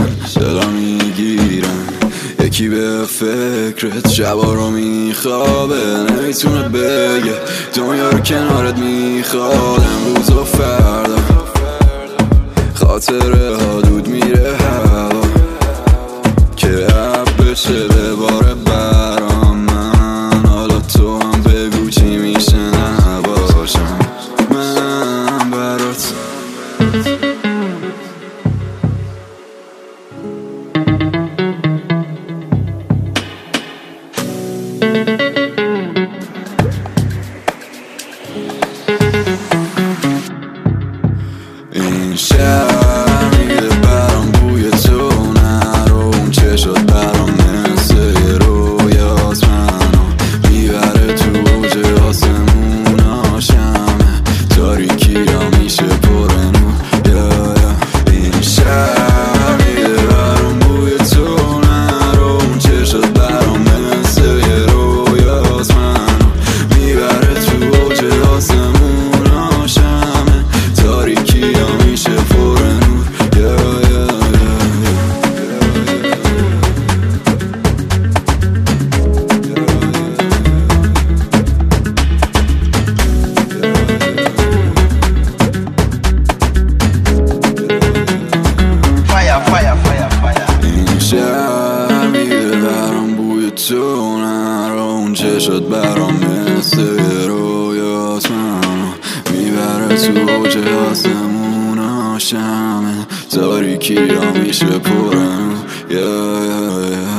صدا میگیرن یکی به فکرت شبا رو میخوابه، نمیتونه بگه دنیا رو کنارت میخواد. امروز و فردا خاطره ها دود میره هوا که عب بشه بباره برام من. حالا تو هم بگو چی میشه نباشم من برات. این شهر میده برام بوی تو نرو، اون چشات برام مثل یه رویاست، منو میبره تو اوج آسمونا، شمه تاریکی را میشه پر نور. این شهر میده برام بوی تو نرو، اون چشات برام مثل یه رویاست، منو میبره تو اوج آسمونا، شمه تاریکی را میشه پر نور. این شهر میده برام بوی تو نرو، اون چشات برام مثل یه رویاست، منو میبره تو اوج آسمونا، شمه تاریکی را میشه پر نور.